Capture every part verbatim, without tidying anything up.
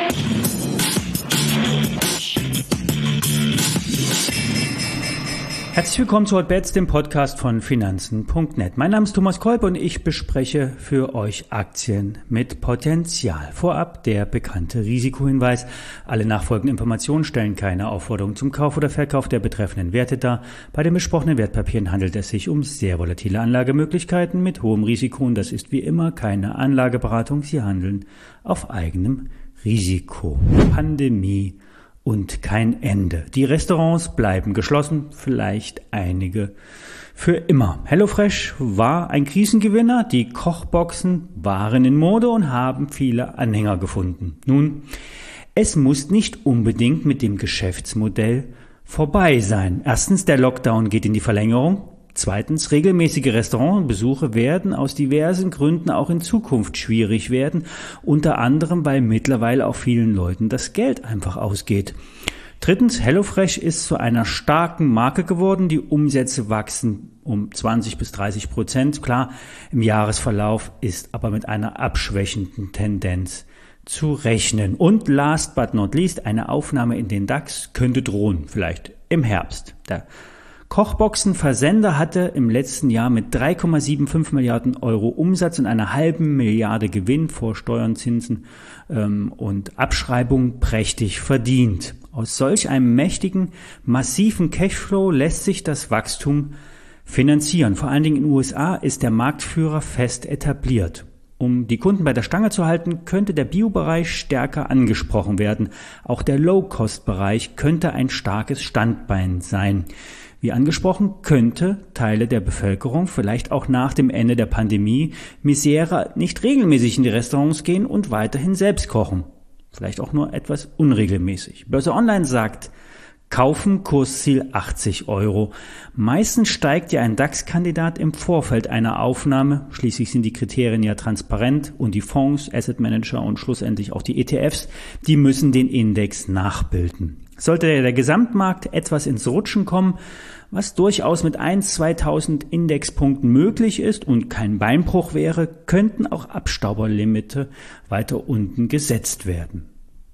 Herzlich willkommen zu Hotbets, dem Podcast von Finanzen Punkt net. Mein Name ist Thomas Kolb und ich bespreche für euch Aktien mit Potenzial. Vorab der bekannte Risikohinweis. Alle nachfolgenden Informationen stellen keine Aufforderung zum Kauf oder Verkauf der betreffenden Werte dar. Bei den besprochenen Wertpapieren handelt es sich um sehr volatile Anlagemöglichkeiten mit hohem Risiko und das ist wie immer keine Anlageberatung. Sie handeln auf eigenem Risiko. Pandemie und kein Ende. Die Restaurants bleiben geschlossen, vielleicht einige für immer. HelloFresh war ein Krisengewinner, die Kochboxen waren in Mode und haben viele Anhänger gefunden. Nun, es muss nicht unbedingt mit dem Geschäftsmodell vorbei sein. Erstens, der Lockdown geht in die Verlängerung. Zweitens, regelmäßige Restaurantbesuche werden aus diversen Gründen auch in Zukunft schwierig werden, unter anderem, weil mittlerweile auch vielen Leuten das Geld einfach ausgeht. Drittens, HelloFresh ist zu einer starken Marke geworden, die Umsätze wachsen um zwanzig bis dreißig Prozent. Klar, im Jahresverlauf ist aber mit einer abschwächenden Tendenz zu rechnen. Und last but not least, eine Aufnahme in den DAX könnte drohen, vielleicht im Herbst. Der Kochboxenversender hatte im letzten Jahr mit drei Komma fünfundsiebzig Milliarden Euro Umsatz und einer halben Milliarde Gewinn vor Steuern, Zinsen ähm, und Abschreibung prächtig verdient. Aus solch einem mächtigen, massiven Cashflow lässt sich das Wachstum finanzieren. Vor allen Dingen in den U S A ist der Marktführer fest etabliert. Um die Kunden bei der Stange zu halten, könnte der Bio-Bereich stärker angesprochen werden. Auch der Low-Cost-Bereich könnte ein starkes Standbein sein. Wie angesprochen, könnte Teile der Bevölkerung vielleicht auch nach dem Ende der Pandemie Misere nicht regelmäßig in die Restaurants gehen und weiterhin selbst kochen. Vielleicht auch nur etwas unregelmäßig. Börse Online sagt, kaufen, Kursziel achtzig Euro. Meistens steigt ja ein DAX-Kandidat im Vorfeld einer Aufnahme. Schließlich sind die Kriterien ja transparent und die Fonds, Asset Manager und schlussendlich auch die E T Fs, die müssen den Index nachbilden. Sollte der Gesamtmarkt etwas ins Rutschen kommen, was durchaus mit eins, zweitausend Indexpunkten möglich ist und kein Beinbruch wäre, könnten auch Abstauberlimite weiter unten gesetzt werden.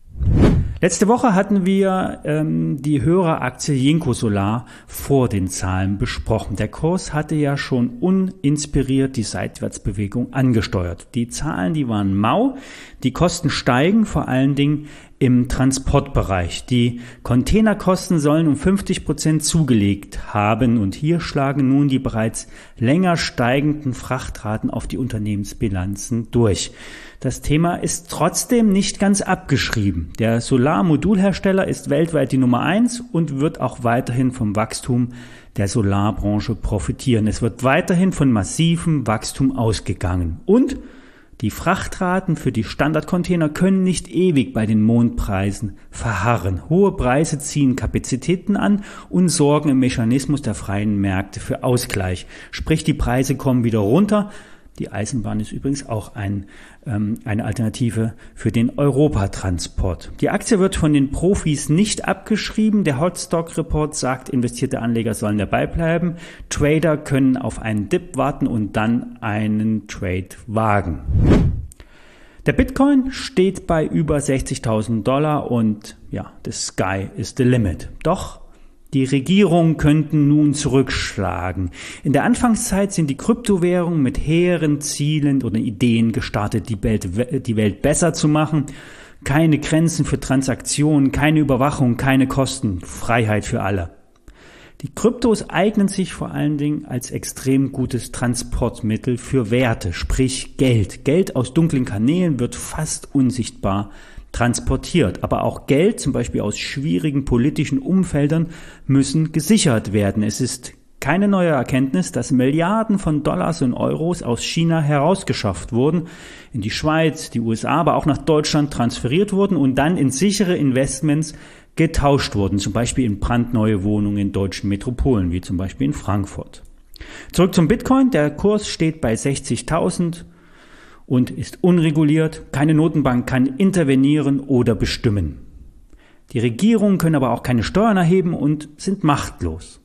Letzte Woche hatten wir ähm, die Höreraktie Jinko-Solar vor den Zahlen besprochen. Der Kurs hatte ja schon uninspiriert die Seitwärtsbewegung angesteuert. Die Zahlen, die waren mau, die Kosten steigen, vor allen Dingen im Transportbereich. Die Containerkosten sollen um fünfzig Prozent zugelegt haben und hier schlagen nun die bereits länger steigenden Frachtraten auf die Unternehmensbilanzen durch. Das Thema ist trotzdem nicht ganz abgeschrieben. Der Solarmodulhersteller ist weltweit die Nummer eins und wird auch weiterhin vom Wachstum der Solarbranche profitieren. Es wird weiterhin von massivem Wachstum ausgegangen. Und die Frachtraten für die Standardcontainer können nicht ewig bei den Mondpreisen verharren. Hohe Preise ziehen Kapazitäten an und sorgen im Mechanismus der freien Märkte für Ausgleich. Sprich, die Preise kommen wieder runter. Die Eisenbahn ist übrigens auch ein, ähm, eine Alternative für den Europatransport. Die Aktie wird von den Profis nicht abgeschrieben. Der Hotstock Report sagt, investierte Anleger sollen dabei bleiben. Trader können auf einen Dip warten und dann einen Trade wagen. Der Bitcoin steht bei über sechzigtausend Dollar und ja, the sky is the limit. Doch die Regierungen könnten nun zurückschlagen. In der Anfangszeit sind die Kryptowährungen mit hehren Zielen oder Ideen gestartet, die Welt, die Welt besser zu machen. Keine Grenzen für Transaktionen, keine Überwachung, keine Kosten, Freiheit für alle. Die Kryptos eignen sich vor allen Dingen als extrem gutes Transportmittel für Werte, sprich Geld. Geld aus dunklen Kanälen wird fast unsichtbar transportiert. Aber auch Geld, zum Beispiel aus schwierigen politischen Umfeldern, müssen gesichert werden. Es ist keine neue Erkenntnis, dass Milliarden von Dollars und Euros aus China herausgeschafft wurden, in die Schweiz, die U S A, aber auch nach Deutschland transferiert wurden und dann in sichere Investments getauscht wurden, zum Beispiel in brandneue Wohnungen in deutschen Metropolen, wie zum Beispiel in Frankfurt. Zurück zum Bitcoin. Der Kurs steht bei sechzigtausend und ist unreguliert. Keine Notenbank kann intervenieren oder bestimmen. Die Regierungen können aber auch keine Steuern erheben und sind machtlos.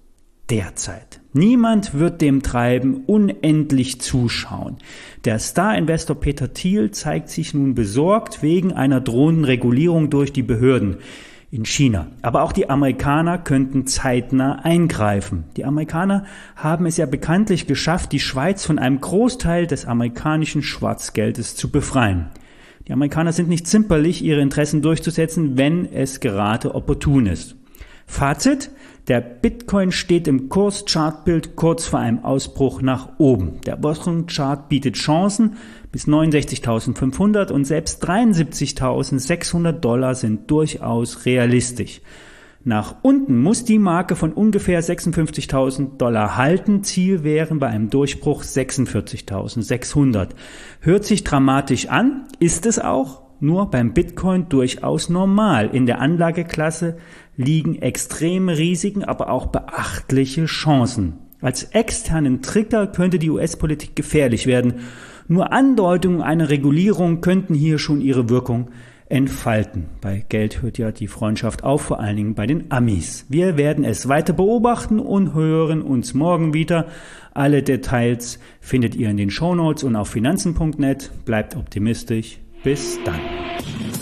derzeit. Niemand wird dem Treiben unendlich zuschauen. Der Star-Investor Peter Thiel zeigt sich nun besorgt wegen einer drohenden Regulierung durch die Behörden in China. Aber auch die Amerikaner könnten zeitnah eingreifen. Die Amerikaner haben es ja bekanntlich geschafft, die Schweiz von einem Großteil des amerikanischen Schwarzgeldes zu befreien. Die Amerikaner sind nicht zimperlich, ihre Interessen durchzusetzen, wenn es gerade opportun ist. Fazit: Der Bitcoin steht im Kurschartbild kurz vor einem Ausbruch nach oben. Der Wochenchart bietet Chancen bis neunundsechzigtausendfünfhundert und selbst dreiundsiebzigtausendsechshundert Dollar sind durchaus realistisch. Nach unten muss die Marke von ungefähr sechsundfünfzigtausend Dollar halten. Ziel wären bei einem Durchbruch sechsundvierzigtausendsechshundert. Hört sich dramatisch an, ist es auch, nur beim Bitcoin durchaus normal. In der Anlageklasse liegen extreme Risiken, aber auch beachtliche Chancen. Als externen Trigger könnte die U S-Politik gefährlich werden. Nur Andeutungen einer Regulierung könnten hier schon ihre Wirkung entfalten. Bei Geld hört ja die Freundschaft auf, vor allen Dingen bei den Amis. Wir werden es weiter beobachten und hören uns morgen wieder. Alle Details findet ihr in den Shownotes und auf finanzen punkt net. Bleibt optimistisch. Bis dann.